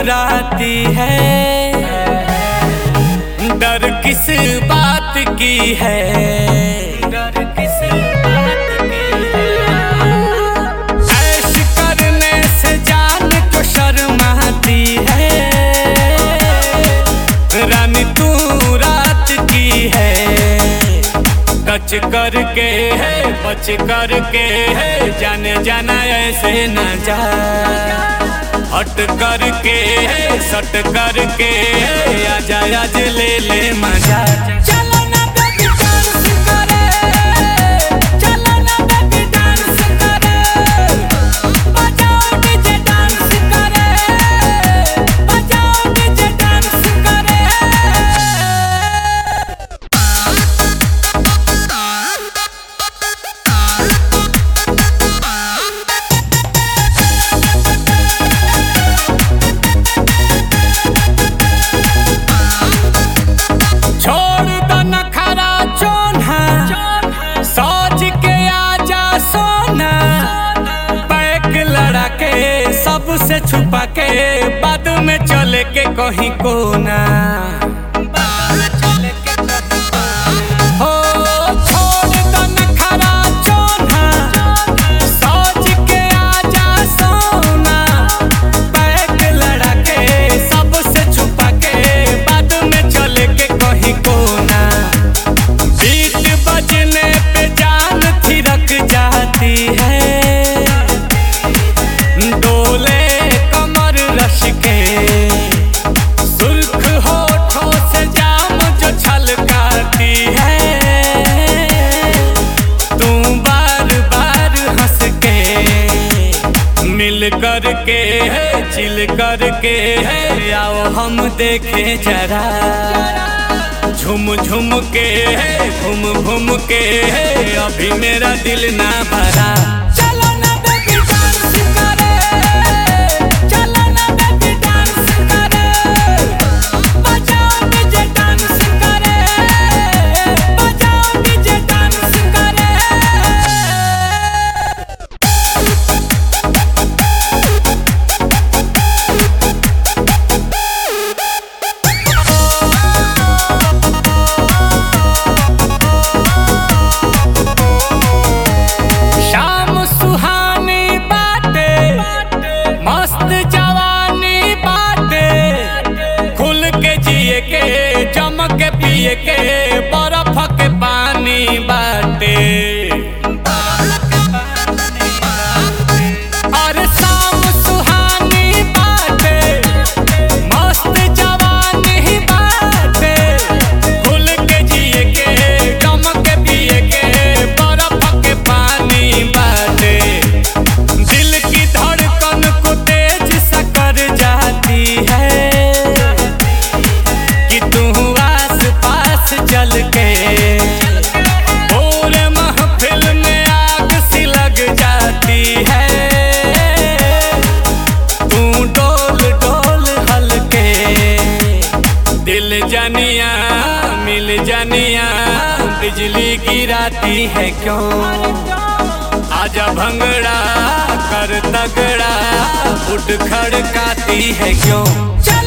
घबराती है, डर किस बात की है, डर किस बात की है। ऐश करने से जान को शर्माती है, रानी तू रात की है। टच करके है बच करके है, जाने जाना ऐसे न जा। हट करके है सट करके है, आजा आज ले ले मजा। चलो ना बेबी डांस करे, चलो ना बेबी डांस करे, बजाओ डीजे डांस करे, बजाओ डीजे डांस करे। सबसे छुपा के बाद में चले के कहीं कोना, हो छोड़ दो नखरा चोना, सोच के आजा सोना। बैग लड़ा के सबसे छुपा के बाद में चले के कहीं कोना। बीट बजने पे जान थिरक जाती है, डोले कमर रश के सुर्ख होठों से जाम जो छलकाती है। तू बार बार हंस के मिल करके है चिल करके है, आओ हम देखे जरा। झुम झुम के है घूम घूम के है, अभी मेरा दिल ना भरा। चमक के पिए के बर्फ के पानी बाटे, और शाम सुहानी बाटे, मस्त जवानी बाटे। खुल के जिए के चमक के पिए के बर्फ के पानी बाटे। दिल की धड़कन को तेज सा कर जाती है, चल के पूरे महफिल में आग सी लग जाती है। तू डोल डोल हल्के, दिल जानिया मिल जानिया, बिजली गिराती है क्यों। आजा भंगड़ा कर तगड़ा, उठ खड़काती है क्यों।